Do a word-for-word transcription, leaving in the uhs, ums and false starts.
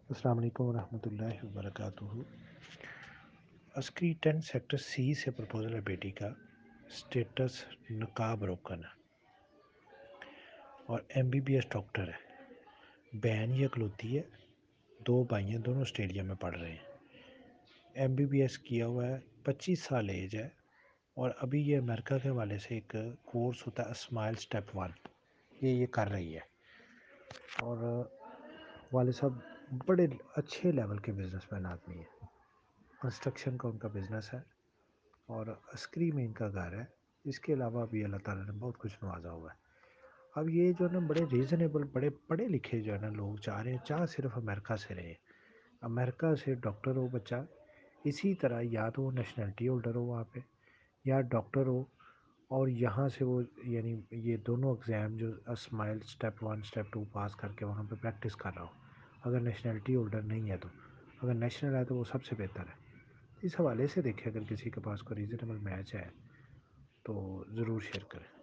السلام علیکم ورحمۃ اللہ وبرکاتہ۔ عسکری ٹین سیکٹر سی سے پرپوزل ہے بیٹی کا اسٹیٹس نقاب روکن اور M B B S doctor ہے۔ بہن یہ اکلوتی ہے، دو بھائی ہیں، دونوں اسٹیڈیم میں پڑھ رہے ہیں۔ ایم بی بی ایس کیا ہوا ہے، پچیس سال ایج ہے، اور ابھی یہ امریکہ کے حوالے سے ایک کورس ہوتا ہے اسمائل اسٹیپ ون، یہ یہ کر رہی ہے۔ اور والد صاحب بڑے اچھے لیول کے بزنس مین آدمی ہیں، کنسٹرکشن کا ان کا بزنس ہے اور عسکری میں ان کا گھر ہے۔ اس کے علاوہ بھی اللہ تعالیٰ نے بہت کچھ نوازا ہوا ہے۔ اب یہ جو ہے نا بڑے ریزنیبل، بڑے پڑھے لکھے جو ہے نا لوگ چاہ رہے ہیں، چاہ صرف امریکہ سے رہے، امریکہ سے ڈاکٹر ہو بچہ، اسی طرح یا تو وہ نیشنلٹی ہولڈر ہو وہاں پہ، یا ڈاکٹر ہو اور یہاں سے وہ یعنی یہ دونوں ایگزام جو اسمائل step one step two pass کر کے وہاں پہ پریکٹس کر رہا ہو۔ اگر نیشنلٹی ہولڈر نہیں ہے تو، اگر نیشنل ہے تو وہ سب سے بہتر ہے۔ اس حوالے سے دیکھیں، اگر کسی کے پاس کوئی ریزنیبل میچ ہے تو ضرور شیئر کریں۔